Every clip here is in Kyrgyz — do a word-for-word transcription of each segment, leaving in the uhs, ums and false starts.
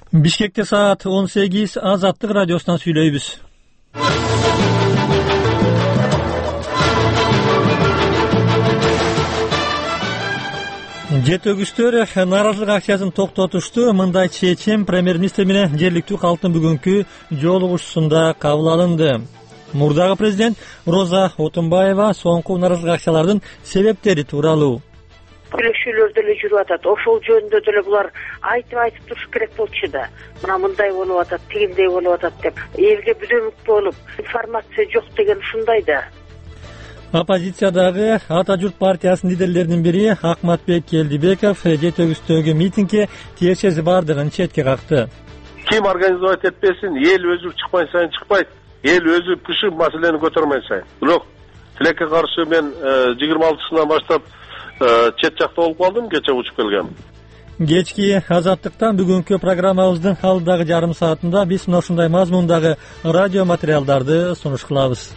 Бишкекте саат он сегиз, Азаттык радиосунан сүйлөйбүз. Жетөгүчтөр нааразылык акциясын токтотушту. Мындай чечим премьер-министр менен жергиликтүү калктын бүгүнкү жолугушуусунда кабыл алынды. Мурдагы президент Роза Отунбаева соңку нааразылык акциялардын себептери тууралуу сүйлөшүүлөр деле жүрүп атат. Ошол жөнүндө деле булар айтып айтып туруш керек болчу да. Мына мындай болуп атат, тигиндей болуп атат деп элге бүдөмүк болуп, информация жок деген ушундай да. Оппозициядагы Ата журт партиясынын лидерлеринин бири Акматбек Келдибеков жетөгүстөгү митингге тиешеси бардыгын четке какты. Ким организовать этпесин, эл өзү чыкпай сайын чыкпайт, эл өзү пышып маселени көтөрмөй сайын. Бирок тилекке каршы мен жыйырма алтысынан баштап чет жакта болуп калдым, кече учуп келгем. Кечки Азаттыктан бүгүнкү программабыздын алдагы жарым саатында биз мына ушундай мазмундагы радио материалдарды сунуш кылабыз.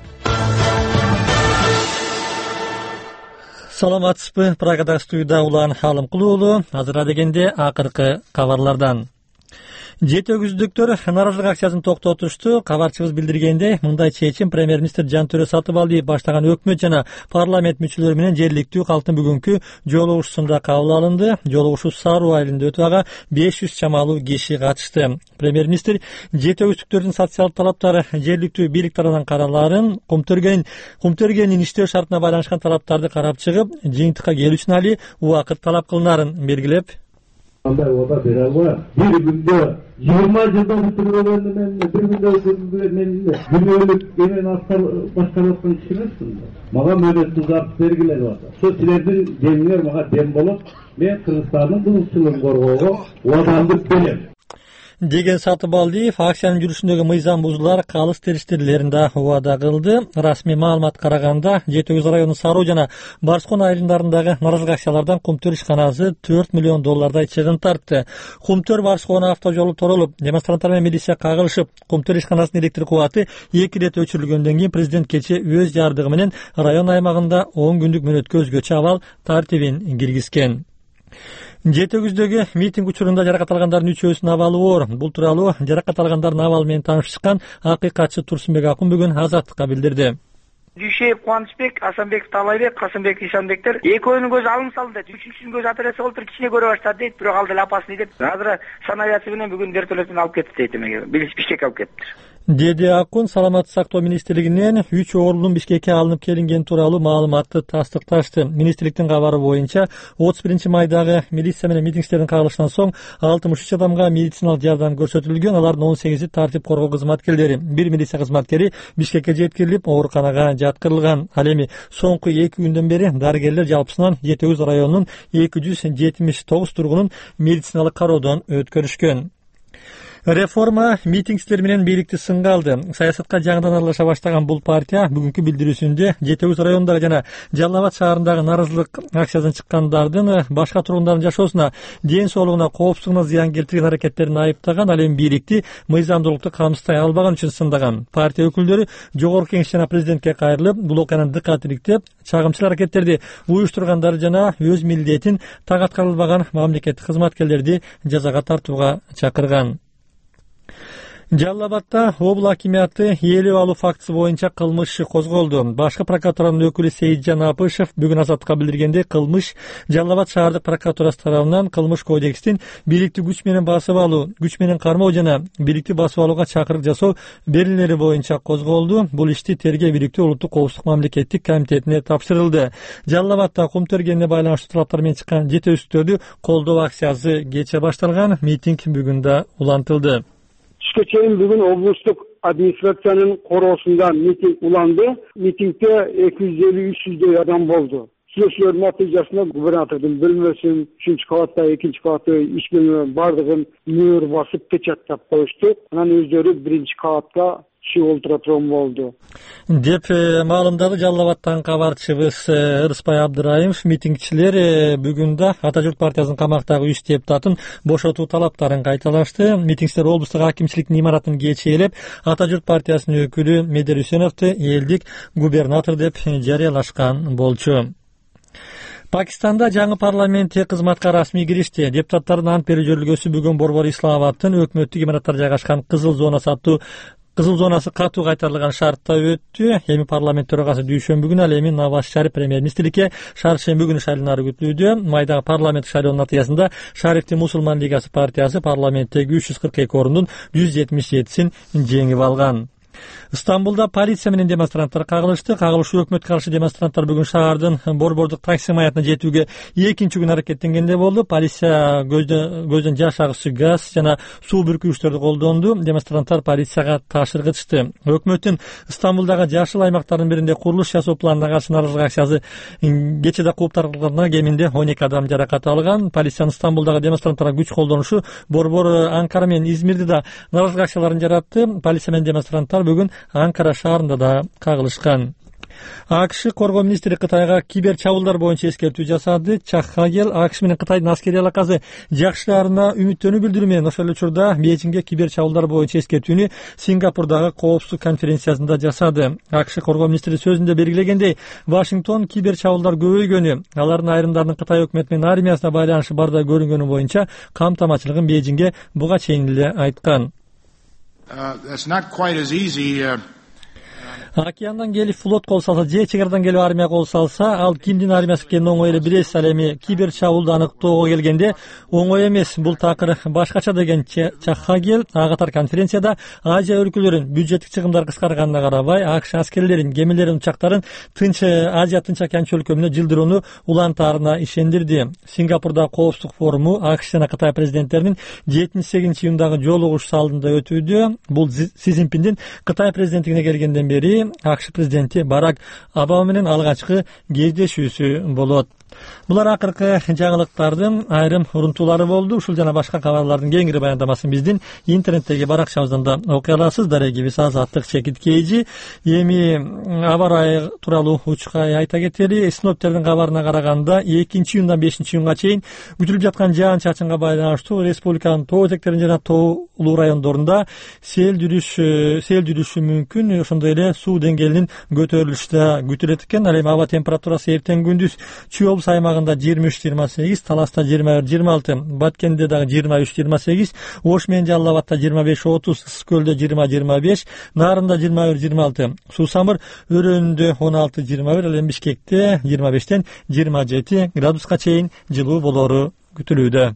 Саламатсызбы, Прагада студияда Улан Халымкулуулу. Азыр дегенде акыркы кабарлардан. Жетөгүздүктөр нааразылык акциясын токтотушту. Кабарчыбыз билдиргендей, мындай чечим премьер-министр Жантөрө Сатыбалдиев баштаган өкмөт жана парламент мүчөлөрү менен жергиликтүү калктын бүгүнкү жолугушуусунда кабыл алынды. Жолугушуу Саруу айылында өтүп ага беш жүз чамалуу киши катышты. Премьер-министр жетөгүздүктөрдүн социалдык талаптары жергиликтүү бийлик тарабынан караларын, Кумтөргөнүн Кумтөргөнүн иштөө шартына байланышкан талаптарды карап чыгып, жыйынтыкка келүү үчүн али убакыт талап кылынарын белгилеп, андай ода бере албайм. Бир күндө жыйырма жылда бүтүргөнү менен бир күндө бүтүргөнү менен күнөөлүк эмен башкарып аткан киши эмесмин. Мага мөөнөт узартып бергиле атат. Ошо силердин демиңер мага дем болуп, мен Кыргызстандын улуттуулугун коргоого убадамды берем деген Сатыбалдиев акциянын жүрүшүндөгү мыйзам бузуулар, калыс териштирлерин да убада кылды. Расмий маалымат караганда, Жетөгүз районунун Саруу жана Барскон айылдарындагы нааразылык акциялардан Кумтөр ишканасы төрт миллион доллардай чыгым тартты. Кумтөр Барскон автожолу торолуп, демонстранттар менен милиция кагылышып, Кумтөр ишканасынын электр кубаты эки ирет өчүрүлгөндөн кийин президент кече өз жардыгы менен район аймагында он күндүк мөөнөткө өзгөчө абал тартибин киргизген. Жетөгүздөгү митинг учурунда жаракат алгандардын үчөөсүнүн абалы оор. Бул тууралуу жаракат алгандардын абалы менен таанышышкан акыйкатчы Турсунбек Акун бүгүн Азаттыкка билдирди. Дүйшеев Кубанычбек, Асанбек Талайбек, Касымбек Ишанбектер экөөнүн көзү алым салды. Үчүнчүсүнүн көзү операция болуп кичине көрө баштады дейт, бирок ал деле апасыны деп. Азыр санавиясы менен бүгүн вертолеттен алып кетти дейт эмеге. Бишкекке алып кетти. Деди Акун Саламаттык сактоо министрлигинен үч оорунун Бишкекке алынып келингени тууралуу маалыматты тастыкташты. Министрликтин кабары боюнча отуз биринчи майдагы милиция менен митингчилердин кагылышынан соң алтымыш үч адамга медициналык жардам көрсөтүлгөн. Алардын он сегизи тартип коргоо кызматкерлери. Бир милиция кызматкери Бишкекке жеткирилип, ооруканага жаткырылган. Ал эми соңку эки күндөн бери дарыгерлер жалпысынан Жетөгүз районунун эки жүз жетимиш тогуз тургунун медициналык кароодон өткөрүшкөн. Реформа митингчилер менен бийликти сынга алды. Саясатка жаңыдан аралаша баштаган бул партия бүгүнкү билдирүүсүндө Жетөгүз районундагы жана Жалал Абад шаарындагы нааразылык акциясынан чыккандардын башка тургундардын жашоосуна, ден соолугуна, коопсуздугуна зыян келтирген аракеттерин айыптаган, ал эми бийликти мыйзамдуулукту камсыздай албаган үчүн сындаган. Партия өкүлдөрү жогорку кеңеш жана президентке кайрылып, бул окуянын дыккатын иликтеп, чагымчыл аракеттерди уюштургандар жана өз милдетин так аткара албаган мамлекеттик кызматкерлерди жазага тартууга чакырган. Жалал Абадта обул акимияты ээлеп алуу фактысы боюнча кылмыш козголду. Башкы прокуратуранын өкүлү Сейитжан Апышев бүгүн Азаттыкка билдиргендей, кылмыш Жалал Абад шаардык прокуратурасы тарабынан кылмыш кодекстин бийликти күч менен басып алуу, күч менен кармоо жана бийликти басып алууга чакырык жасоо берилери боюнча козголду. Бул ишти тергөө бийликтүү улуттук коопсуздук мамлекеттик комитетине тапшырылды. Жалал Абадта Кумтөргөнүнө байланыштуу талаптар менен чыккан жетөөчүлөрдү колдоо акциясы кече башталган. Митинг бүгүн да улантылды. Түшкө чейин бүгүн облустук администрациянын короосунда митинг уланды. Митингде эки жүз элүү үч жүздөй адам болду. Сүйлөшүүлөрдүн натыйжасында губернатордун бөлмөсүн, үчүнчү кабатта, экинчи кабатта иш бөлмө бардыгын мөөр басып печаттап коюшту. Анан өздөрү биринчи кабатка чыгып олтура турган болду деп маалымдады Жалал Абадтан кабарчыбыз Ырыспай Абдыраимов. Митингчилер бүгүн да Ата журт партиясынын камактагы үч депутатын бошотуу талаптарын кайталашты. Митингчилер облустук акимчиликтин имаратын кечээлеп, Ата журт партиясынын өкүлү Медер Үсеновду элдик губернатор деп жарыялашкан болчу. Пакистанда жаңы парламентте кызматка расмий киришти. Депутаттардын ант берүү жөрөлгөсү бүгүн Борбор Исламабадтын өкмөттүк имараттар жайгашкан кызыл зонасы аттуу кызыл зонасы катуу кайтарылган шартта өттү. Эми парламент төрагасы дүйшөмбү күнү, ал эми Наваз Шариф премьер-министрликке шаршемби күнү шайланары күтүлүүдө. Майдагы парламент шайлоонун натыйжасында Шарифтин Мусулман лигасы партиясы парламенттеги үч жүз кырк эки орундун жүз жетимиш жетисин жеңип алган. Стамбулда полиция менен демонстранттар кагылышты. Кагылышуу өкмөткө каршы демонстранттар бүгүн шаардын борбордук таксим аятына жетүүгө экинчи күн аракеттенгенде болду. Полиция көздөн жаш агысы газ жана суу бүркүүчтөрдү колдонду. Демонстранттар полицияга таш ыргытышты. Өкмөттүн Стамбулдагы жашыл аймактардын биринде курулуш жасоо планына каршы нааразылык акциясы кечеде кууп таркалганда кеминде он эки адам жаракат алган. Полициянын Стамбулдагы демонстранттарга күч колдонушу борбор Анкара менен Измирде да нааразылык акцияларын жаратты. Полиция менен демонстранттар бүгүн Анкара шаарында да кагылышкан. АКШ коргоо министри Кытайга кибер чабуулдар боюнча эскертүү жасады. Чахагел АКШ менен Кытайдын аскерий алакасы жакшылаарына үмүттөнүү билдирүү менен ошол учурда Бейжиңге кибер чабуулдар боюнча эскертүүнү Сингапурдагы коопсуздук конференциясында жасады. АКШ коргоо министри сөзүндө белгилегендей, Вашингтон кибер чабуулдар көбөйгөнү, алардын айрымдарынын Кытай өкмөтү менен армиясына байланышы барда көрүнгөнү боюнча камтамачылыгын Бейжиңге буга чейин эле айткан. Океандан келип флот кол салса же чекарадан келип армия кол салса, ал кимдин армиясы экенин оңой эле билесиз. Ал эми кибер чабуулду аныктоого келгенде оңой эмес. Бул такыр башкача деген Чахагел ага катар конференцияда Азия өлкөлөрүнүн бюджеттик чыгымдары кыскарганына карабай, АКШ аскерлерин, кемелерин, учактарын Тынч Азия Тынч океанчы өлкөмүнө жылдырууну улантаарына ишендирди. Сингапурда коопсуздук форуму АКШ жана Кытай президенттеринин жетинчи сегизинчи июндагы жолугушуусу алдында өтүүдө. Бул Си Цзиньпиндин Кытай президенттигине келгенден бери АКШ президенти Барак Обама менен алгачкы кездешүүсү болот. Булар акыркы жаңылыктардын айрым урунтуулары болду. Ушул жана башка кабарлардын кеңири баяндамасын биздин интернеттеги баракчабыздан да окуй аласыз. Дарегибиз Азаттык Чекиткейжи. Эми аба ырайы тууралуу учкай айта кетели. Синоптиктердин кабарына караганда экинчи июндан бешинчи июнга чейин күтүлүп жаткан жаан чачынга байланыштуу республиканын тоо этектерин жана тоолуу райондорунда сел жүрүш сел жүрүшү мүмкүн. Ошондой эле суу деңгээлинин көтөрүлүшү да күтүлөт экен. Ал эми аба температурасы эртең күндүз Чүй аймагында жыйырма үч жыйырма сегиз, Таласта жыйырма бир жыйырма алты, Баткенде дагы жыйырма үч жыйырма сегиз, Ош менен Жалал Абадта жыйырма беш отуз, Ысык көлдө жыйырма жыйырма беш, Нарында жыйырма бир жыйырма алты, Суусамыр өрөөнүндө он алты жыйырма бир, ал эми Бишкекте жыйырма бештен жыйырма жети градуска чейин жылуу болору күтүлүүдө.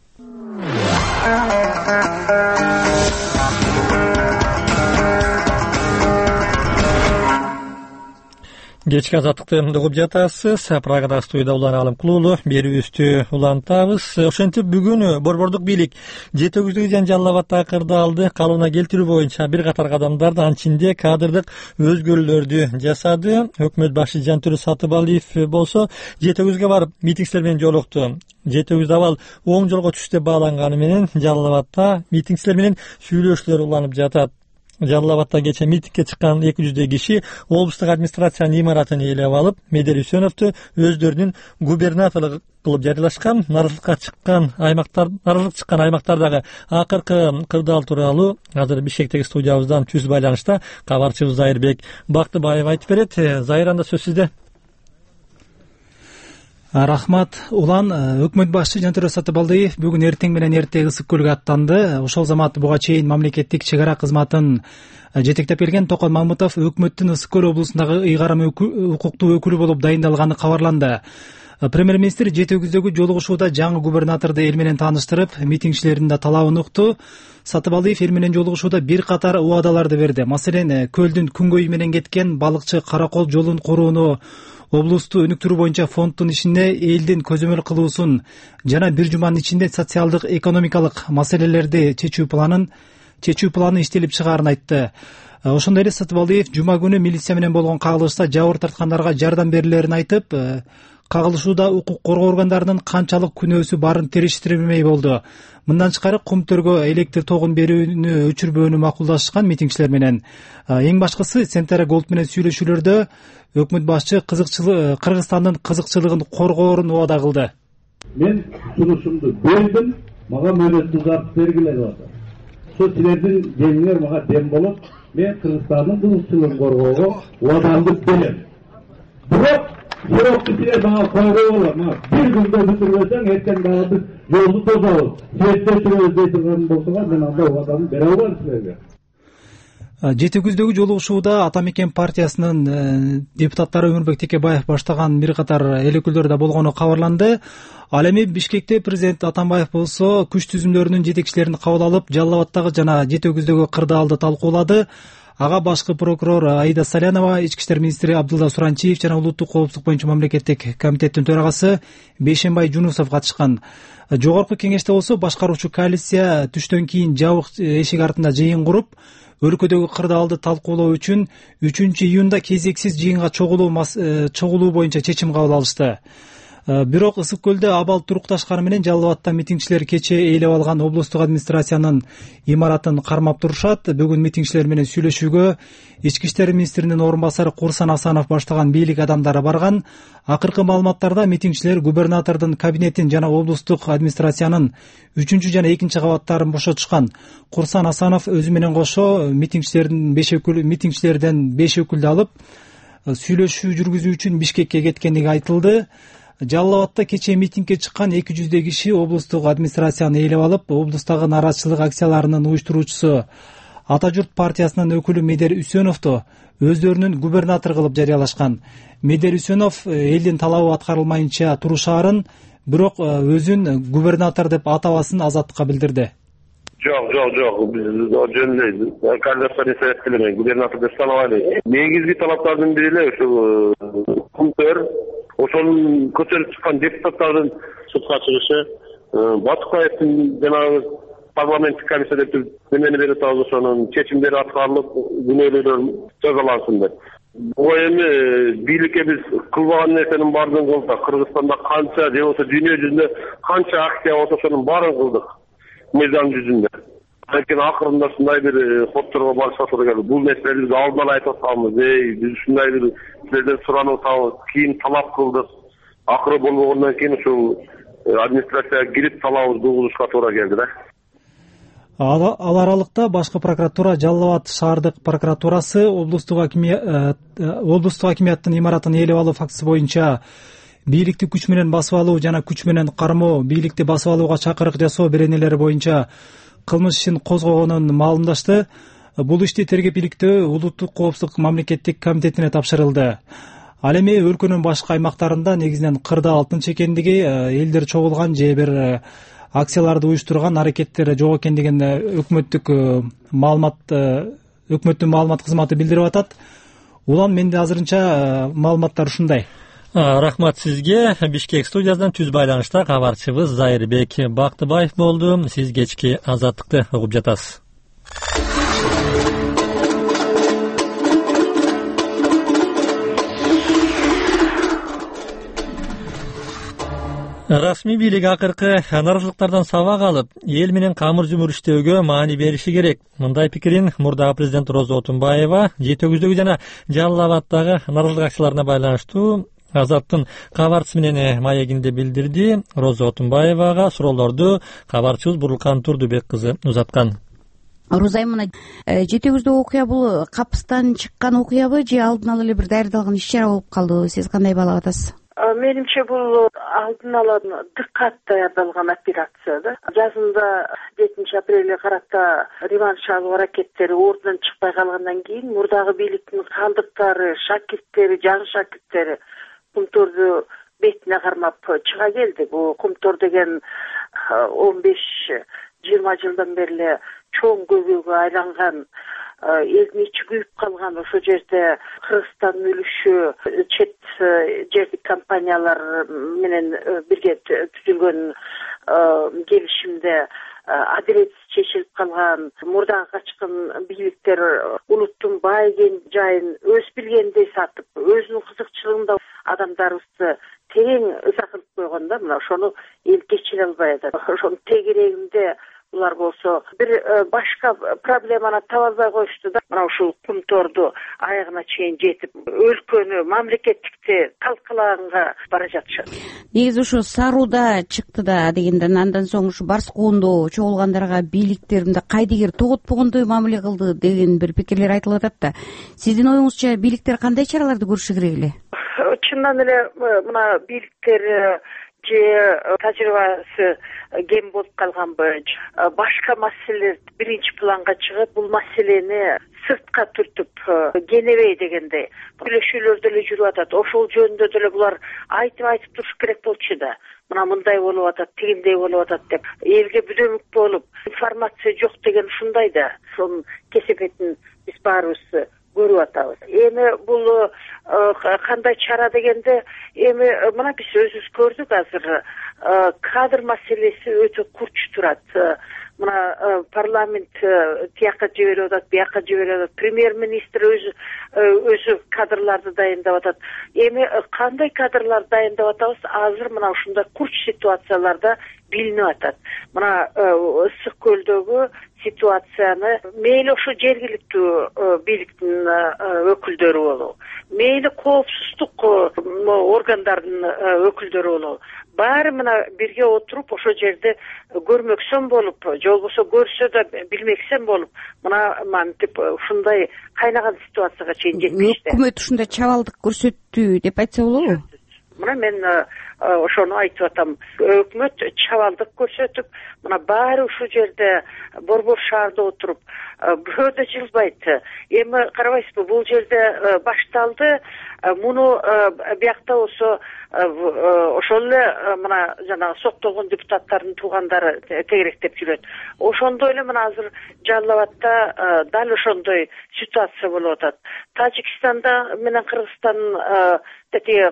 Кечки азаттыкты угуп жатасыз. Прагада студияда Улан Алым Кулуулу берүүбүздү улантабыз. Ошентип бүгүн борбордук бийлик жетегиздеги жана Жалал Абадтагы кырдаалды калыбына келтирүү боюнча бир катар кадамдарды, анын ичинде кадрдык өзгөрүүлөрдү жасады. Өкмөт башчы Жантүрү Сатыбалиев болсо жетегизге барып митингчилер менен жолукту. Жетегизде абал оң жолго түш деп бааланганы менен Жалал Абадта митингчилер менен сүйлөшүүлөр уланып жатат. Жалал Абадта кечээ митингге чыккан эки жүздөй киши облустук администрациянын имаратын ээлеп алып, Медер Үсөновду өздөрүнүн губернатору кылып жарыялашкан. Нааразылыкка чыккан аймактар, нааразылык чыккан аймактардагы акыркы кырдаал тууралуу азыр Бишкектеги студиябыздан түз байланышта кабарчыбыз Зайырбек Бактыбаев айтып берет. Зайыр, анда сөз сизде. Рахмат. Улан, өкмөт башчы Жантүрү Сатыбалдиев бүгүн эртең менен эрте Ысык көлгө аттанды. Ошол замат буга чейин мамлекеттик чек ара кызматын жетектеп келген Токон Мамытов өкмөттүн Ысык көл облусундагы ыйгарым укуктуу өкүлү болуп дайындалганы кабарланды. Премьер-министр жетегиздеги жолугушууда жаңы губернаторду эл менен тааныштырып, митингчилердин да талабын укту. Сатыбалдиев эл менен жолугушууда бир катар убадаларды берди. Маселен, көлдүн күнгөйү менен кеткен балыкчы Каракол жолун курууну, облусту өнүктүрүү боюнча фонддун ишине элдин көзөмөл кылуусун жана бир жуманын ичинде социалдык экономикалык маселелерди чечүү планын чечүү планы иштелип чыгаарын айтты. Ошондой эле Сатыбалдиев жума күнү милиция менен болгон кагылышта жабыр тарткандарга жардам берилерин айтып, кагылышууда укук коргоо органдарынын канчалык күнөөсү барын териштирбей болду. Мындан тышкары кум төргө электр тогун берүүнү өчүрбөөнү макулдашкан митингчилер менен. Эң башкысы Центр Голд менен сүйлөшүүлөрдө өкмөт башчы кызыкчылык Кыргызстандын кызыкчылыгын коргоорун убада кылды. Мен сунушумду бердим, мага мөөнөт узартып бергиле деп атат. Ошо силердин жеңиңер мага дем болот. Мен Кыргызстандын кызыкчылыгын коргоого убадамды берем. Бирок бирок ичине дагы койгой болот. Мына бир күндө бүтүрбөсөң, эртең дагы биз жолду тозобуз, четте жүрөбүз дей турган болсоңар, мен андай убаданы бере албайм силерге. Жети күздөгү жолугушууда Ата Мекен партиясынын депутаттары Өмүрбек Текебаев баштаган бир катар эл өкүлдөрү да болгону кабарланды. Ал эми Бишкекте президент Атамбаев болсо күч түзүмдөрүнүн жетекчилерин кабыл алып, Жалал Абадтагы жана Жети күздөгү кырдаалды талкуулады. Ага башкы прокурор Аида Салянова, ички иштер министри Абдулла Суранчиев жана улуттук коопсуздук боюнча мамлекеттик комитеттин төрагасы Бейшенбай Жунусов катышкан. Жогорку кеңеште болсо башкаруучу коалиция түштөн кийин жабык эшик артында жыйын куруп, өлкөдөгү кырдаалды талкуулоо үчүн үчүнчү июнда кезексиз жыйынга чогулуу боюнча чечим кабыл алышты. Бирок Ысык көлдө абал турукташканы менен Жалал Абадта митингчилер кечээ ээлеп алган облустук администрациянын имаратын кармап турушат. Бүгүн митингчилер менен сүйлөшүүгө ички иштер министринин орун басары Курсан Асанов баштаган бийлик адамдары барган. Акыркы маалыматтарда митингчилер губернатордун кабинетин жана облустук администрациянын үчүнчү жана экинчи кабаттарын бошотушкан. Курсан Асанов өзү менен кошо митингчилердин беш өкүл митингчилерден беш өкүлдү алып сүйлөшүү жүргүзүү үчүн Бишкекке кеткендиги айтылды. Жалал Абадта кечээ митингге чыккан эки жүздөй киши облустук администрацияны ээлеп алып, облустагы нааразычылык акцияларынын уюштуруучусу Ата журт партиясынын өкүлү Медер Үсөновду өздөрүнүн губернатор кылып жарыялашкан. Медер Үсөнов элдин талабы аткарылмайынча турушаарын, бирок өзүн губернатор деп атабасын Азаттыкка билдирди. Жок, жок, жок. Биз жөнүндө кандидаттар эсептелебейт. Губернатор деп санабайлы. Негизги талаптардын бири эле ушу кумтөр, ошонун көтөрүп чыккан депутаттардын сутка чыгышы, Батыкбаевдин жанагы парламенттик комиссия деп немени берип атабыз, ошонун чечимдери аткарылып, күнөөлөр жазалансын деп. Бул эми бийликке биз кылбаган нерсенин баардыгын кылдык. Кыргызстанда канча же болсо дүйнө жүзүндө канча акция болсо ошонун баарын кылдык. Мыйзам жүзүндө. Анткени акырында ушундай бир хотторго барышка туура келди. Бул нерселерди биз алдынан айтып атканбыз. Эй, биз ушундай бир силерден суранып атабыз, кийин талап кылдык. Акыры болбогондон кийин ушул администрацияга кирип талабыбызды угулушка туура келди да. Ал аралыкта башкы прокуратура, Жалал Абад шаардык прокуратурасы облустук облустук акимияттын имаратын ээлеп алуу фактысы боюнча бийликти күч менен басып алуу жана күч менен кармоо, бийликти басып алууга чакырык жасоо беренелери боюнча кылмыш ишин козгогонун маалымдашты. Бул ишти тергеп иликтөө улуттук коопсуздук мамлекеттик комитетине тапшырылды. Ал эми өлкөнүн башка аймактарында негизинен кырда алтын чекендиги, элдер чогулган же бир акцияларды уюштурган аракеттер жок экендигин өкмөттүк маалымат өкмөттүн маалымат кызматы билдирип атат. Улан менде азырынча маалыматтар ушундай. Рахмат сизге. Бишкек студиясынан түз байланышта кабарчыбыз Зайырбек Бактыбаев болду. Сиз кечки Азаттыкты угуп жатасыз. Расмий бийлик акыркы нааразычылыктардан сабак алып, эл менен камыр жумур иштөөгө маани бериши керек. Мындай пикирин мурдагы президент Роза Отунбаева Жети күздөгү жана Жалал Абадтагы нааразычылык акцияларына байланыштуу Азаттын кабарчысы менен маегинде билдирди. Роза Отунбаевага суроолорду кабарчыбыз Бурулкан Турдубек кызы узаткан. Роза айымына Жети күздөгү окуя бул капыстан чыккан окуябы же алдын ала эле бир даярдалган иш чара болуп калдыбы? Сиз кандай баалап атасыз? Менимче бул алдын ала дыккат даярдалган операция да. Жазында жетинчи апрелге карата реванш алуу аракеттери ордунан чыкпай калгандан кийин мурдагы бийликтин калдыктары, шакирттери, жагы шакирттери Кумторду бетине кармап чыга келди. Бул Кумтор деген он беш жыйырма жылдан бери эле чоң көбөгө айланган, элдин ичи күйүп калган, ошол жерде Кыргызстандын үлүшү чет жердик компаниялар менен бирге түзүлгөн келишимде адилетсиз чечилип калган, мурдагы качкын бийликтер улуттун бай жайын өз билгендей сатып, өзүнүн кызыкчылыгында адамдарыбызды терең ыза кылып койгон да. Мына ошону эл кечире албай атат. Ошонун тегерегинде булар болсо бир башка проблеманы таба албай коюшту да. Мына ушул Кумторду аягына чейин жетип, өлкөнү, мамлекеттикти талкалаганга бара жатышат. Негизи ушу Сарууда чыкты да дегенде, андан соң ушу Барскоондо чогулгандарга бийликтер мындай кайдыгер тоготпогондой мамиле кылды деген бир пикирлер айтылып атат да. Сиздин оюңузча бийликтер кандай чараларды көрүшү керек эле? чындан эле мына бийликтер же тажрыйбасы кем болуп калганбы, башка маселелер биринчи планга чыгып, бул маселени сыртка түртүп кенебей дегендей сүйлөшүүлөр деле жүрүп атат. Ошол жөнүндө деле булар айтып айтып туруш керек болчу да. Мына мындай болуп атат, тигиндей болуп атат деп элге бүдөмүк болуп, информация жок деген ушундай да. Сонун кесепетин биз баарыбыз көрүп атабыз. Эми бул кандай чара дегенде, эми мына биз өзүбүз көрдүк азыр кадр маселеси өтө курч турат. Мына парламент тияка жиберип атат, бияка жиберип атат. Премьер-министр өзү өзү кадрларды дайындап атат. Эми кандай кадрлар дайындап атабыз? Азыр мына ушундай курч ситуацияларда билинип атат. Мына Ысык көлдөгү ситуацияны мейли ошо жергиликтүү бийликтин өкүлдөрү болобу, мейли коопсуздук органдарынын өкүлдөрү болобу, баары мына бирге отуруп ошо жерде көрмөксөн болуп, же болбосо көрсө да билмексен болуп, мына мантип ушундай кайнаган ситуацияга чейин жетишти. Өкмөт ушундай чабалдык көрсөттү деп айтса болобу? Мына мен ошону айтып атам. Өкмөт чабалдык көрсөтүп, мына баары ушул жерде борбор шаарда отуруп, бирөө да жылбайт. Эми карабайсызбы, бул жерде башталды, муну биякта болсо ошол эле мына жанагы соттолгон депутаттардын туугандары тегеректеп жүрөт. Ошондой эле мына азыр Жалал Абадта дал ошондой ситуация болуп атат. Тажикстанда менен Кыргызстан тетиги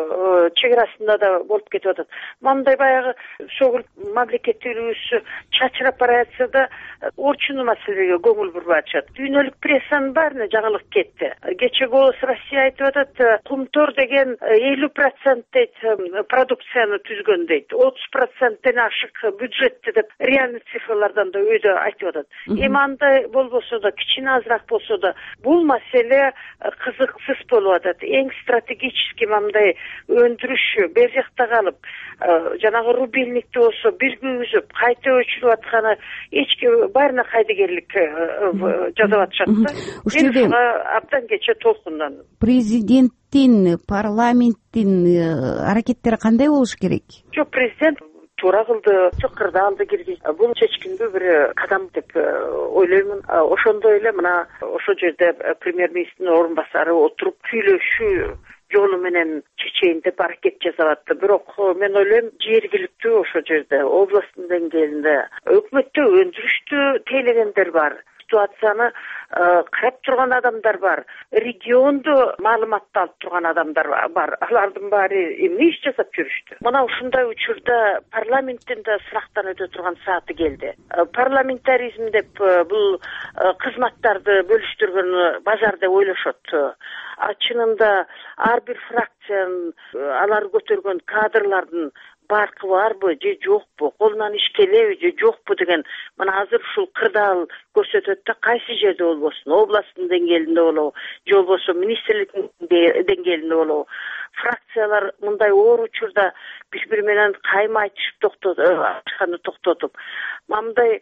чек арасында да болуп кетип атат. Мындай баягы согул мамлекеттүүлүгүбүз чачырап баратса да орчуну маселеге көңүл бурбай атышат. Дүйнөлүк прессанын баарына жаңылык кетти. Кече Голос Россия айтып атат, Кумтор деген элүү процент дейт продукцияны түзгөн дейт, отуз проценттен ашык бюджетти деп реальный цифрлардан да өйдө айтып атат. Эми андай болбосо да, кичине азыраак болсо да, бул маселе кызыксыз болуп атат. Эң стратегический мындай өндүрүш бер жакта калып, жанагы рубильникти болсо бир күйгүзүп, кайта өчүрүп атканы эч ким баарына кайдыгерлик жасап атышат да. Ушул абдан кече толкундандым. Президенттин, парламенттин аракеттери кандай болуш керек? Жок, президент туура кылды, чокурда алды киргиз. Бул чечкиндүү бир кадам деп ойлоймун. Ошондой эле мына ошол жерде премьер-министрдин орун басары отуруп сүйлөшүү жолу менен чечейин деп аракет жасап атты. Бирок мен ойлойм, жергиликтүү ошол жерде, областтын деңгээлинде өкмөттө өндүрүштү тейлегендер бар. Ситуацияны карап турган адамдар бар. Регионду маалыматты алып турган адамдар бар. Алардын баары эмне иш жасап жүрүштү? Мына ушундай учурда парламенттин да сынактан өтө турган сааты келди. Парламентаризм деп бул кызматтарды бөлүштүргөн базар деп ойлошот. А чынында ар бир фракциянын алар көтөргөн кадрлардын баркы барбы же жокпу, колунан иш келеби же жокпу деген мына азыр ушул кырдаал көрсөтөт да, кайсы жерде болбосун, областтын деңгээлинде болобу, же болбосо министрликтин деңгээлинде болобу, фракциялар мындай оор учурда бири-бири менен кайма айтышып токтотканды токтотуп, мындай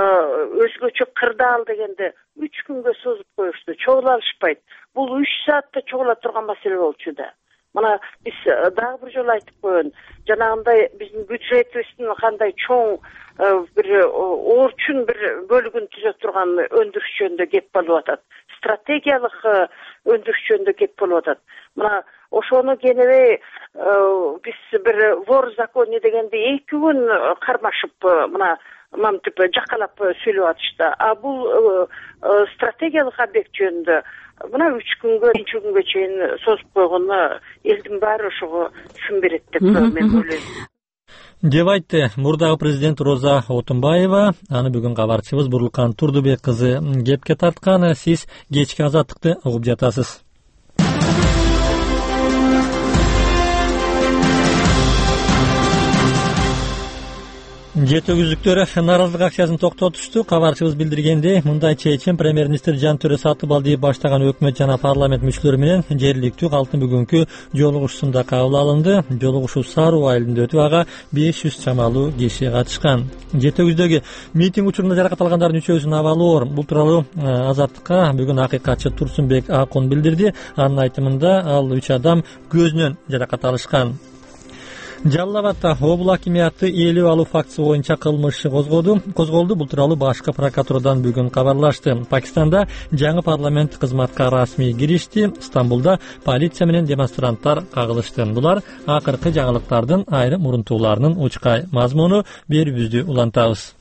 өзгөчө кырдаал дегенде үч күнгө созуп коюшту, чогула алышпайт. Бул үч саатта чогула турган маселе болчу да. Мына биз дагы бир жолу айтып коеюн, жанагындай биздин бюджетибиздин кандай чоң бир орчун бир бөлүгүн түзөт турган өндүрүш жөнүндө кеп болуп атат. Стратегиялык өндүрүш жөнүндө кеп болуп атат. Мына ошону кенебей биз бир вор законе дегенде эки күн кармашып мына мамтип жакалап сүйлөп атышты. А бул стратегиялык объект жөнүндө мына үч күнгө, биринчи күнгө чейин созуп койгону элдин баары ошого сын берет деп мен ойлойм. Деп айтты мурдагы президент Роза Отунбаева. Аны бүгүн кабарчыбыз Бурлукан Турдубек кызы кепке тарткан. Сиз кечки азаттыкты угуп жатасыз. Жетөгүздүктөр нааразылык акциясын токтотушту. Кабарчыбыз билдиргендей, мындай чечим премьер-министр Жантөре Сатыбалдиев баштаган өкмөт жана парламент мүчөлөрү менен жергиликтүү калктын бүгүнкү жолугушуусунда кабыл алынды. Жолугушуу Саруу айылында өтүп, ага беш жүз чамалуу киши катышкан. Жетөгүздөгү митинг учурунда жаракат алгандардын үчөөсүнүн абалы оор. Бул тууралуу Азаттыкка бүгүн акыйкатчы Турсунбек Акун билдирди. Анын айтымында ал үч адам көзүнөн жаракат алышкан. Жалал Абадта облус акимияты ээлеп алуу фактысы боюнча кылмыш иши козгоду. Козголду. Бул тууралуу башкы прокуратурадан бүгүн кабарлашты. Пакистанда жаңы парламент кызматка расмий киришти. Стамбулда полиция менен демонстранттар кагылышты. Булар акыркы жаңылыктардын айрым мурунтууларынын учкай мазмуну. Берүүбүздү улантабыз.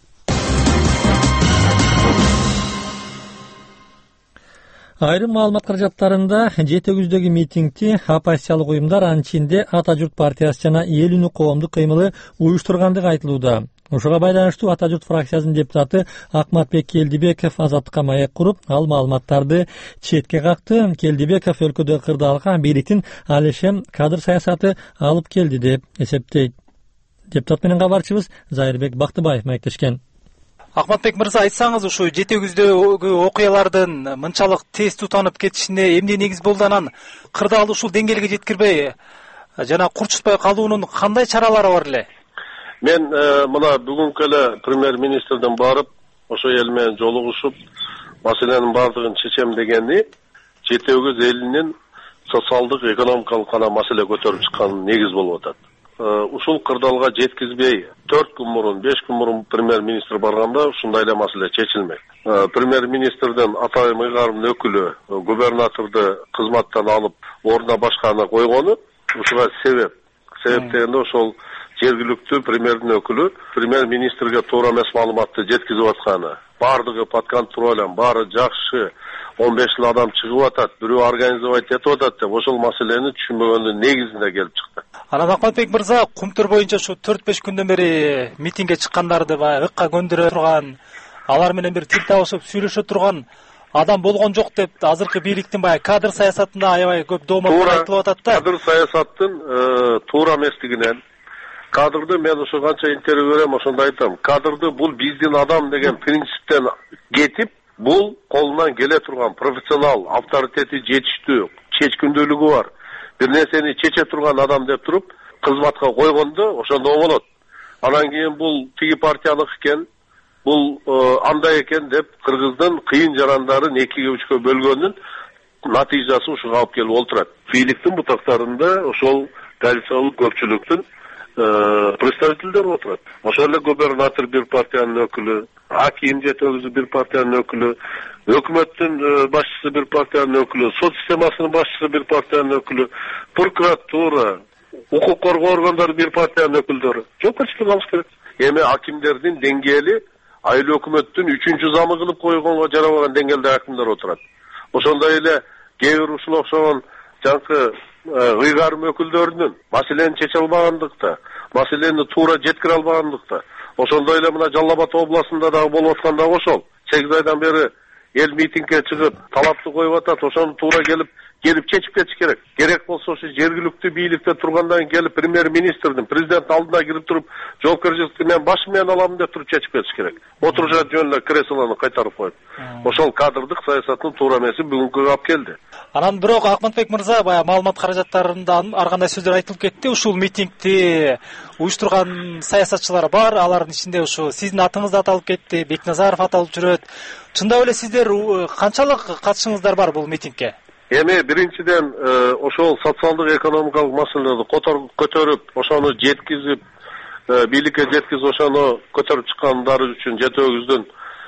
Айрым маалымат каражаттарында Жетөгүздөгү митингти оппозициялык уюмдар, анын ичинде Ата журт партиясы жана Эл үнү коомдук кыймылы уюштургандыгы айтылууда. Ошого байланыштуу Ата журт фракциясынын депутаты Акматбек Келдибеков Азаттыкка маек куруп, ал маалыматтарды четке какты. Келдибеков өлкөдөгү кырдаалга бийликтин алешем кадр саясаты алып келди деп эсептейт. Депутат менен кабарчыбыз Зайырбек Бактыбаев маектешкен. Акматбек мырза, айтсаңыз, ушу Жетөгүздөгү окуялардын мынчалык тез тутанып кетишине эмне негиз болду, анан кырдаал ушул деңгээлге жеткирбей жана курчутпай калуунун кандай чаралары бар эле? Мен мына бүгүнкү эле премьер-министрден барып, ошо эл менен жолугушуп, маселенин бардыгын чечем дегени Жетөгүз элинин социалдык, экономикалык гана маселе көтөрүп чыккан негиз болуп атат. Ушул кырдаалга жеткизбей төрт күн мурун, беш күн мурун премьер-министр барганда ушундай эле маселе чечилмек. Премьер-министрдин атайын ыйгарымдын өкүлү губернаторду кызматтан алып, ордуна башканы койгону ушуга себеп. Себеп дегенде ошол жергиликтүү премьердин өкүлү премьер-министрге туура эмес маалыматты жеткизип атканы. Бардыгы под контролем, баары жакшы, он беш жыл адам чыгып атат, бирөө организовать этип атат деп ошол маселени түшүнбөгөндүн негизинде келип чыкты. Анан Акматбек мырза, Кумтур боюнча ушу төрт беш күндөн бери митингге чыккандарды баягы ыкка көндүрө турган, алар менен бир тил табышып сүйлөшө турган адам болгон жок деп азыркы бийликтин баягы кадр саясатында аябай көп дооматтар айтылып атат да. Кадр саясаттын туура эместигинен, кадрды мен ошо канча интервью берем, ошондо айтам. Кадрды бул биздин адам деген принциптен кетип, бул колунан келе турган профессионал, авторитети жетиштүү, чечкүндүүлүгү бар, бир нерсени чече турган адам деп туруп кызматка койгондо ошондо болот. Анан кийин бул тиги партиялык экен, бул андай экен деп кыргыздын кыйын жарандарын экиге үчкө бөлгөндүн натыйжасы ушуга алып келип отурат. Бийликтин бутактарында ошол коалициялык көпчүлүктүн представительдери отурат. Ошол эле губернатор бир партиянын өкүлү, аким Жетөгүздү бир партиянын өкүлү, өкмөттүн башчысы бир партиянын өкүлү, сот системасынын башчысы бир партиянын өкүлү, прокуратура, укук коргоо органдары бир партиянын өкүлдөрү. Жоопкерчилик алыш керек. Эми акимдердин деңгээли айыл өкмөттүн үчүнчү замы кылып койгонго жарабаган деңгээлде акимдер отурат. Ошондой эле кээ бир ушул окшогон жаңкы ыйгарым өкүлдөрүнүн маселени чече албагандыкта, маселени туура жеткире албагандыкта, ошондой эле мына Жалал Абад областында дагы болуп аткан дагы ошол. сегиз айдан бери эл митингге чыгып, талапты коюп атат, ошону туура келип келип чечип кетиш керек. Керек болсо ушу жергиликтүү бийликте тургандан кийин келип премьер-министрдин, президенттин алдына кирип туруп, жоопкерчиликти мен баш менен алам деп туруп чечип кетиш керек. Отурушат жөн эле креслону кайтарып коюп. Ошол кадрдык саясаттын туура эмеси бүгүнкүгө алып келди. Анан бирок Акматбек мырза, баягы маалымат каражаттарында ар кандай сөздөр айтылып кетти. Ушул митингти уюштурган саясатчылар бар, алардын ичинде ушу сиздин атыңыз да аталып кетти, Бекназаров аталып жүрөт. Чындап эле сиздер канчалык катышыңыздар бар бул митингге? Эми биринчиден ошол социалдык экономикалык маселелерди көтөрүп, ошону жеткизип, бийликке жеткизип, ошону көтөрүп чыккандары үчүн Жетөгүздүн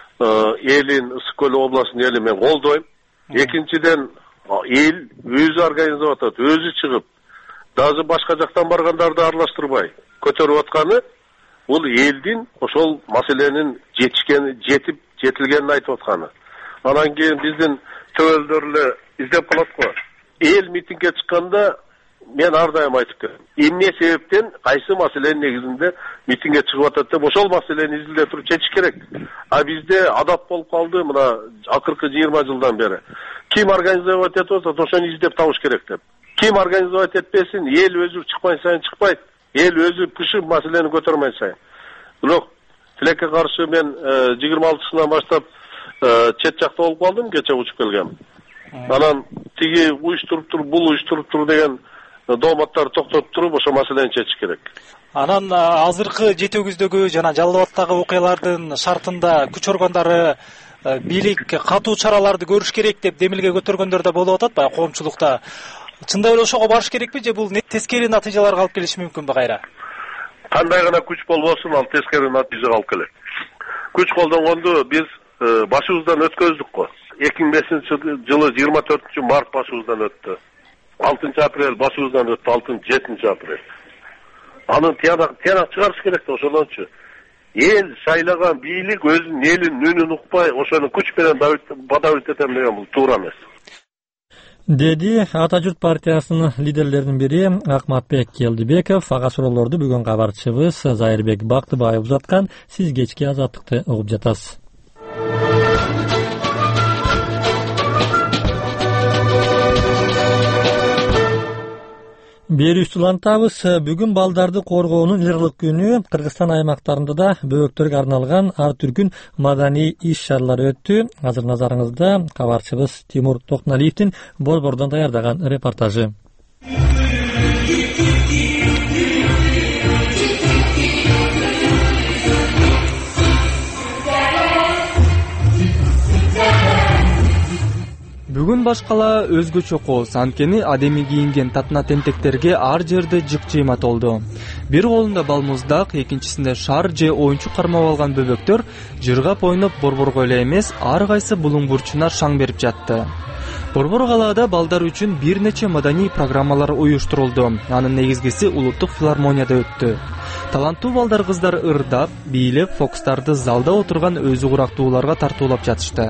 элин, Ысык Көл областынын элин мен колдойм. Экинчиден, эл өзү организовать атат, өзү чыгып, даже башка жактан баргандарды аралаштырбай көтөрүп атканы бул элдин ошол маселенин жетишкени, жетип, жетилгенин айтып атканы. Анан кийин биздин төбөлдөр эле издеп калат го. Эл митингге чыкканда мен ар дайым айтып келем. Эмне себептен кайсы маселенин негизинде митингге чыгып атат деп ошол маселени изилдеп туруп чечиш керек. А бизде адап болуп калды мына акыркы жыйырма жылдан бери. Ким организовать этип атат, ошону издеп табыш керек деп. Ким организовать этпесин, эл өзү чыкпай сайын чыкпайт. Эл өзү пышып маселени көтөрмөй сайын. Бирок Тилекке каршы мен жыйырма алтысынан баштап чет жакта болуп калдым, кече учуп келгем. Анан тиги уюштуруптур, бул уюштуруптур деген дооматтарды токтотуп туруп ошо маселени чечиш керек. Анан азыркы Жети Өгүздөгү жана Жалал Абадтагы окуялардын шартында күч органдары бийлик катуу чараларды көрүш керек деп демилге көтөргөндөр да болуп атат баягы коомчулукта. Чындай эле ошого барыш керекпи же бул тескери натыйжаларга алып келиши мүмкүнбү кайра? Кандай гана күч болбосун, ал тескери натыйжага алып келет. Күч колдонгонду биз башыбыздан өткөздүк го. эки миң бешинчи жылы жыйырма төртүнчү март башыбыздан өттү. алтынчы апрель башыбыздан өттү, алтынчы жетинчи апрель. Анын тиянак тиянак чыгарыш керек да, ошондончу. Эл шайлаган бийлик өзүнүн элинин үнүн укпай, ошону күч менен бадавит этем деген бул туура эмес. Деди Ата журт партиясынын лидерлеринин бири Акматбек Келдибеков. Ага суроолорду бүгүн кабарчыбыз Зайырбек Бактыбаев узаткан. Сиз кечки азаттыкты угуп жатасыз. Берүүстү улантабыз. Бүгүн балдарды коргоонун Ырлык күнү Кыргызстан аймактарында да бөбөктөргө арналган ар түркүн маданий иш-чаралар өттү. Азыр назарыңызда кабарчыбыз Тимур Токналиевдин Борбордон даярдаган репортажы. Бүгүн башкала өзгөчө кооз, анткени адеми кийинген татына тентектерге ар жерде жык-жыйма толду. Бир колунда балмуздак, экинчисинде шар же оюнчук кармап алган бөбөктөр жыргап ойноп борборго эле эмес, ар кайсы булуң бурчуна шаң берип жатты. Борбор калаада балдар үчүн бир нече маданий программалар уюштурулду. Анын негизгиси улуттук филармонияда өттү. Таланттуу балдар кыздар ырдап, бийлеп, фокустарды залда отурган өзү курактууларга тартуулап жатышты.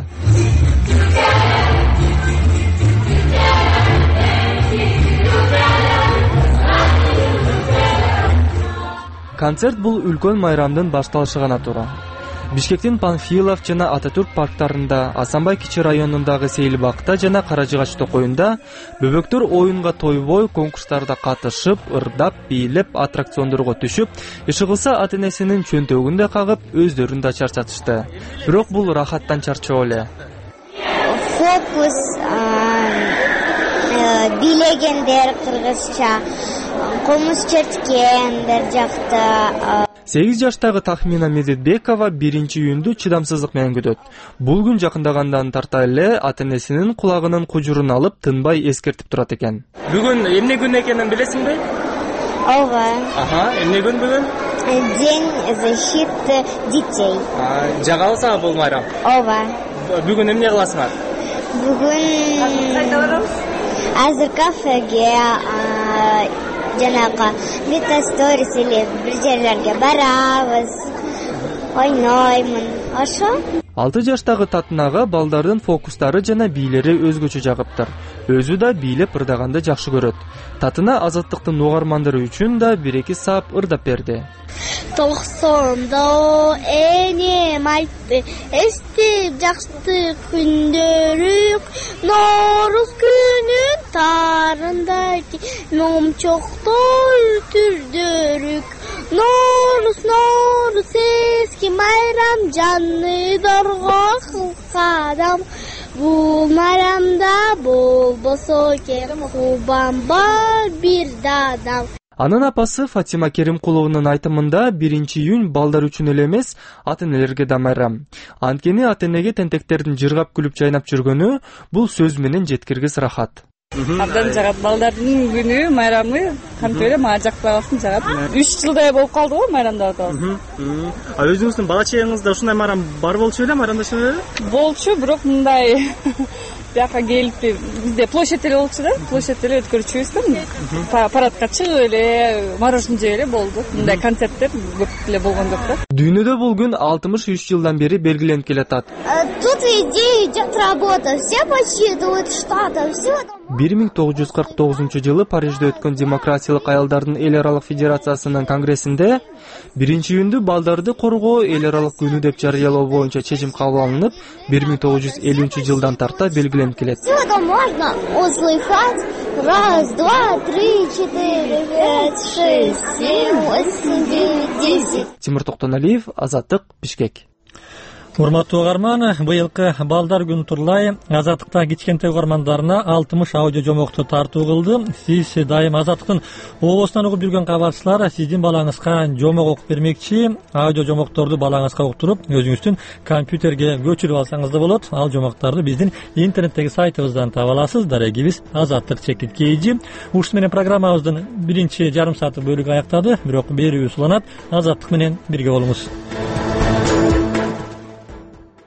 Концерт бул үлкөн майрамдын башталышы гана туура. Бишкектин Панфилов жана Ататүрк парктарында, Асанбай кичи районундагы Сейилбакта жана Каражыгач токоюнда бөбөктөр оюнга тойбой конкурстарда катышып, ырдап, бийлеп, аттракциондорго түшүп, иши кылса ата-энесинин чөнтөгүндө кагып, өздөрүн да чарчатышты. Бирок бул рахаттан чарчоо эле. Фокус, бийлегендер кыргызча, комуз черткен жакта. сегиз жаштагы Тахмина Медетбекова биринчи июндү чыдамсыздык менен күтөт. Бул күн жакындагандан тарта эле ата-энесинин кулагынын кужурун алып, тынбай эскертип турат экен. Бүгүн эмне күн экенин билесиңби? Ооба. Аха, эмне күн бүгүн? День защиты детей. Жагалса бул майрам? Ооба. Бүгүн эмне кыласыңар? Бүгүн азыр кафеге жанагы метасторис эле бир жерлерге барабыз, ойноймун, ошо. алты жаштагы Татынага балдардын фокустары жана бийлери өзгөчө жагыптыр. Өзү да бийлеп ырдаганды жакшы көрөт. Татына азаттыктын угармандары үчүн да бир-эки саап ырдап берди. Токсондо энем айтты, эстеп жакшы күндөрүк, Норуз күнүн тарындайки, момчоктой түрдөрүк. Норуз, Норуз эски майрам, жанны дорго кылкадам. Бул майрамда болбосо экен, кубан бар бир дадам. Анын апасы Фатима Керимкулованын айтымында биринчи июнь балдар үчүн эле эмес, ата-энелерге да майрам. Анткени ата-энеге тентектердин жыргап күлүп жайнап жүргөнү бул сөз менен жеткиргис рахат. Абдан жагат, балдардын күнү, майрамы, кантип эле мага жакпай калсын жагат. үч жылдай болуп калды го майрамда атабыз. А өзүңүздүн бала чагыңызда ушундай майрам бар болчу беле, майрамдашып эле? Болчу, бирок мындай бияка келип бизде площадь эле болчу да, площадь эле өткөрчүбүз да. Парадка чыгып эле, мороженое жеп эле болду. Мындай концерттер көп эле болгон жок да. Дүйнөдө бул күн алтымыш үч жылдан бери белгиленип келатат. Тут везде идет работа, все почти идут что-то, все бир миң тогуз жүз кырк тогузунчу жылы Парижде өткөн Демократиялык аялдардын эл аралык федерациясынын конгрессинде биринчи июндү балдарды коргоо эл аралык күнү деп жарыялоо боюнча чечим кабыл алынып, бир миң тогуз жүз элүүнчү жылдан тарта белгиленип келет. Раз, два, три, четыре, пять, шесть, семь, восемь, девять, десять. Тимур Токтоналиев, Азаттык, Бишкек. Урматтуу угарман, быйылкы балдар күнү турлай Азаттыкта кичкентай угармандарына алтымыш аудио жомокту тартуу кылды. Сиз дайым Азаттыктын оозунан угуп жүргөн кабарчылар сиздин балаңызга жомок окуп бермекчи. Аудио жомокторду балаңызга уктуруп, өзүңүздүн компьютерге көчүрүп алсаңыз да болот. Ал жомоктарды биздин интернеттеги сайтыбыздан таба аласыз. Дарегибиз Азаттык чекит кейжи. Ушул менен программабыздын биринчи жарым сааттык бөлүгү аяктады. Бирок берүүбүз уланат. Азаттык менен бирге болуңуз.